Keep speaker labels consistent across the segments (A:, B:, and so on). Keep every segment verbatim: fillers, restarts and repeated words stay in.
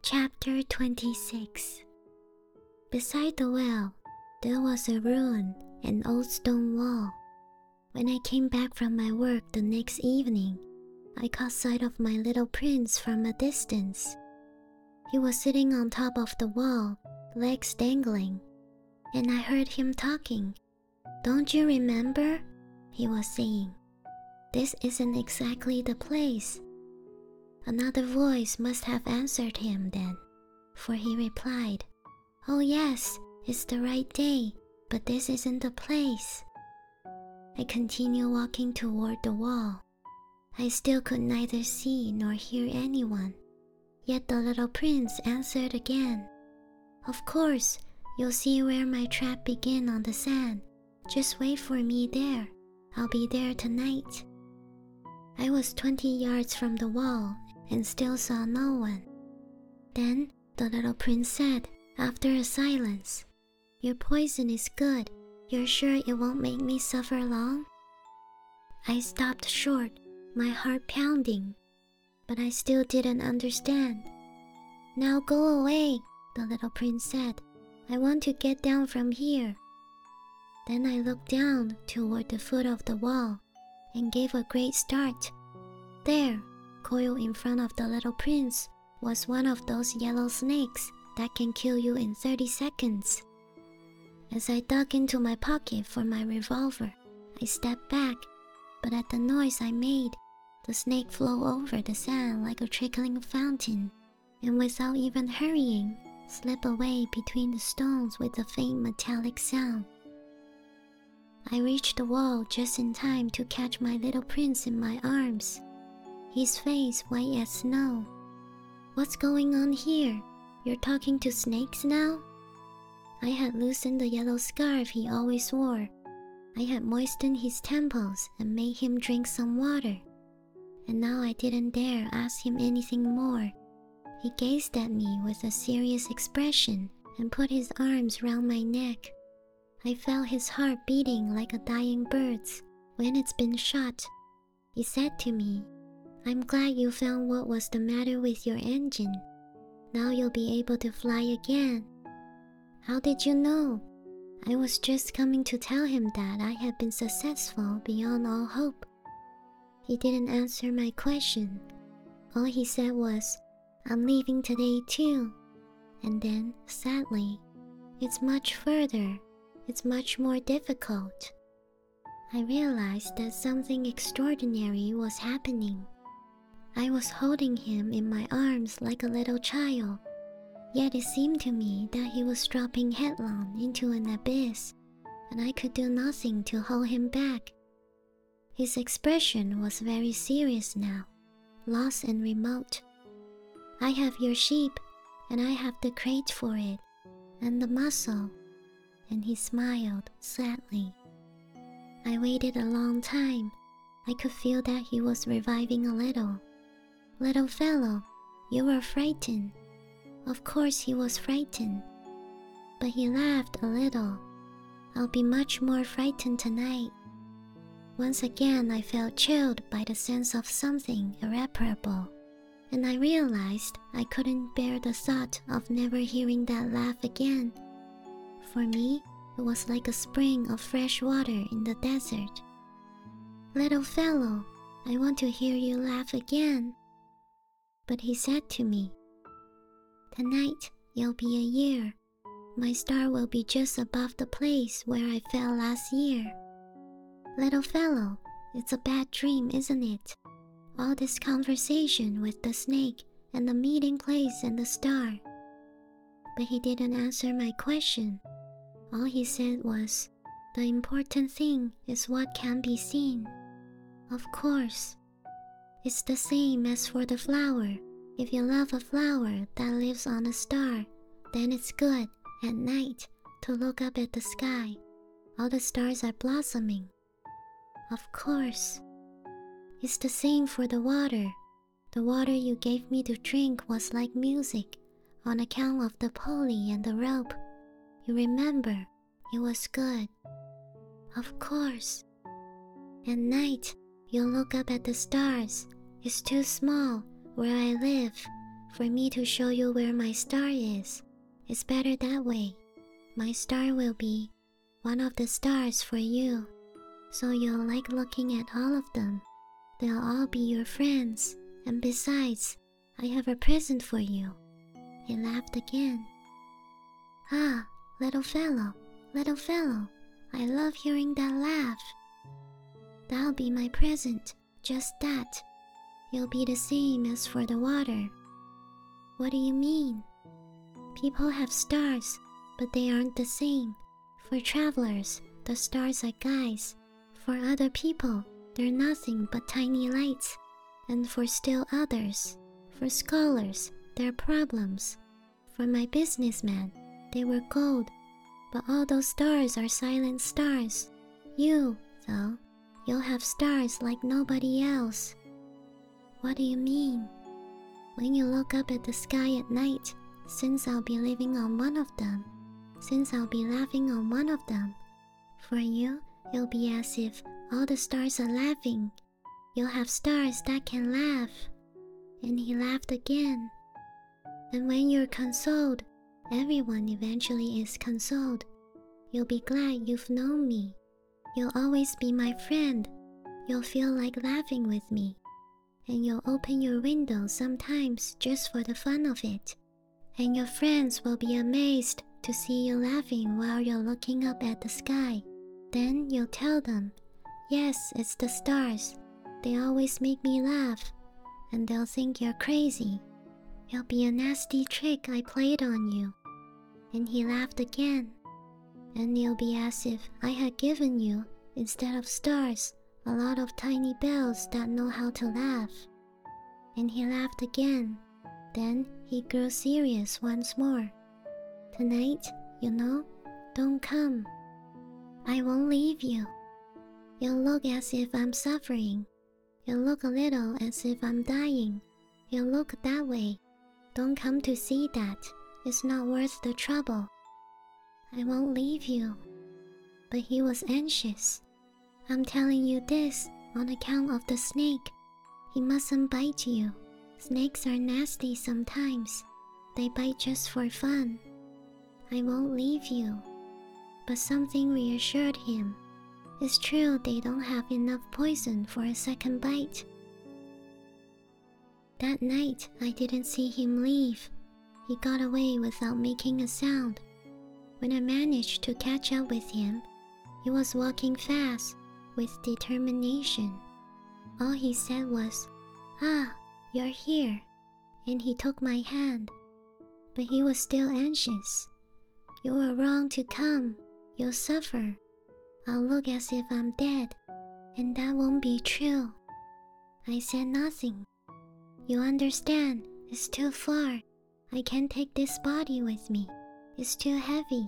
A: Chapter twenty-six. Beside the well, there was a ruin, an old stone wall. When I came back from my work the next evening, I caught sight of my little prince from a distance. He was sitting on top of the wall, legs dangling, and I heard him talking. "Don't you remember?" he was saying. "This isn't exactly the place." Another voice must have answered him then, for he replied, "Oh yes, it's the right day, but this isn't the place." I continued walking toward the wall. I still could neither see nor hear anyone. Yet the little prince answered again, "Of course, you'll see where my trap began on the sand. Just wait for me there. I'll be there tonight." I was twenty yards from the wall and still saw no one. Then the little prince said, after a silence, "Your poison is good. You're sure it won't make me suffer long?" I stopped short, my heart pounding, but I still didn't understand. "Now go away," the little prince said. "I want to get down from here." Then I looked down toward the foot of the wall and gave a great start. There, coiled in front of the little prince, was one of those yellow snakes that can kill you in thirty seconds. As I dug into my pocket for my revolver, I stepped back, but at the noise I made, the snake flew over the sand like a trickling fountain, and without even hurrying, slipped away between the stones with a faint metallic sound. I reached the wall just in time to catch my little prince in my arms, his face white as snow. "What's going on here? You're talking to snakes now?" I had loosened the yellow scarf he always wore. I had moistened his temples and made him drink some water. And now I didn't dare ask him anything more. He gazed at me with a serious expression and put his arms round my neck. I felt his heart beating like a dying bird's when it's been shot. He said to me, "I'm glad you found what was the matter with your engine. Now you'll be able to fly again." "How did you know?" I was just coming to tell him that I had been successful beyond all hope. He didn't answer my question. All he said was, "I'm leaving today too." And then, sadly, "It's much further. It's much more difficult." I realized that something extraordinary was happening. I was holding him in my arms like a little child, yet it seemed to me that he was dropping headlong into an abyss, and I could do nothing to hold him back. His expression was very serious now, lost and remote. "I have your sheep, and I have the crate for it, and the mussel," and he smiled sadly. I waited a long time. I could feel that he was reviving a little. "Little fellow, you were frightened." Of course he was frightened, but he laughed a little. "I'll be much more frightened tonight." Once again I felt chilled by the sense of something irreparable, and I realized I couldn't bear the thought of never hearing that laugh again. For me, it was like a spring of fresh water in the desert. "Little fellow, I want to hear you laugh again." But he said to me, "Tonight it'll be a year. My star will be just above the place where I fell last year." "Little fellow, it's a bad dream, isn't it? All this conversation with the snake and the meeting place and the star." But he didn't answer my question. All he said was, "The important thing is what can be seen." Of course. It's the same as for the flower. If you love a flower that lives on a star, then it's good, at night, to look up at the sky. All the stars are blossoming. Of course. It's the same for the water. The water you gave me to drink was like music, on account of the pulley and the rope. You remember, it was good. Of course. At night, you'll look up at the stars. It's too small where I live, for me to show you where my star is. It's better that way. My star will be one of the stars for you, so you'll like looking at all of them. They'll all be your friends, and besides, I have a present for you." He laughed again. "Ah, little fellow, little fellow, I love hearing that laugh. That'll be my present, just that. You'll be the same as for the water." "What do you mean?" "People have stars, but they aren't the same. For travelers, the stars are guides. For other people, they're nothing but tiny lights. And for still others, for scholars, they're problems. For my businessman, they were gold. But all those stars are silent stars. You, though, you'll have stars like nobody else." "What do you mean?" "When you look up at the sky at night, since I'll be living on one of them, since I'll be laughing on one of them, for you, it'll be as if all the stars are laughing. You'll have stars that can laugh." And he laughed again. "And when you're consoled, everyone eventually is consoled. You'll be glad you've known me. You'll always be my friend. You'll feel like laughing with me. And you'll open your window sometimes just for the fun of it. And your friends will be amazed to see you laughing while you're looking up at the sky. Then you'll tell them, 'Yes, it's the stars. They always make me laugh.' And they'll think you're crazy. It'll be a nasty trick I played on you." And he laughed again. "And it'll be as if I had given you, instead of stars, a lot of tiny bells that know how to laugh." And he laughed again. Then he grew serious once more. "Tonight, you know, don't come. I won't leave you. You'll look as if I'm suffering. You'll look a little as if I'm dying. You'll look that way. Don't come to see that. It's not worth the trouble. I won't leave you." But he was anxious. "I'm telling you this on account of the snake. He mustn't bite you. Snakes are nasty sometimes. They bite just for fun. I won't leave you." But something reassured him. It's true they don't have enough poison for a second bite. That night, I didn't see him leave. He got away without making a sound. When I managed to catch up with him, he was walking fast, with determination. All he said was, "Ah, you're here," and he took my hand. But he was still anxious. "You were wrong to come. You'll suffer. I'll look as if I'm dead, and that won't be true." I said nothing. "You understand, it's too far. I can't take this body with me. It's too heavy."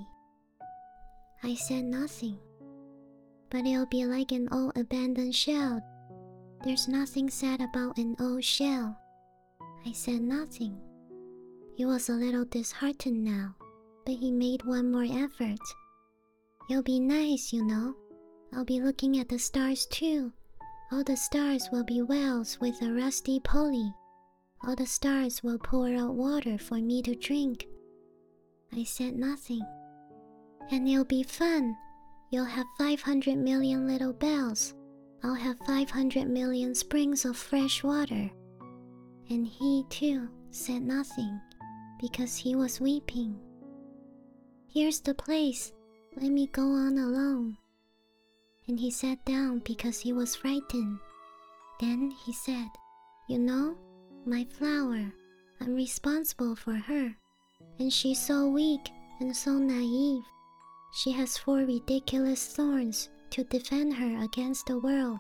A: I said nothing. "But it'll be like an old abandoned shell. There's nothing sad about an old shell." I said nothing. He was a little disheartened now, but he made one more effort. "It'll be nice, you know. I'll be looking at the stars too. All the stars will be wells with a rusty pulley. All the stars will pour out water for me to drink." I said nothing. "And it'll be fun. You'll have five hundred million little bells. I'll have five hundred million springs of fresh water." And he, too, said nothing, because he was weeping. "Here's the place. Let me go on alone." And he sat down because he was frightened. Then he said, "You know, my flower, I'm responsible for her. And she's so weak and so naive. She has four ridiculous thorns to defend her against the world."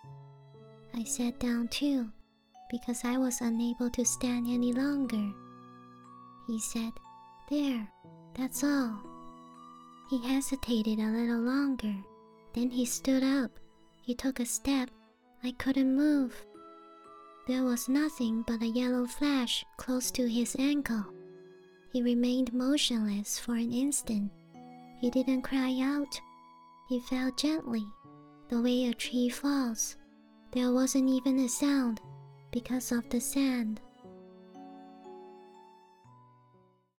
A: I sat down too, because I was unable to stand any longer. He said, "There, that's all." He hesitated a little longer. Then he stood up. He took a step. I couldn't move. There was nothing but a yellow flash close to his ankle. He remained motionless for an instant. He didn't cry out. He fell gently, the way a tree falls. There wasn't even a sound because of the sand.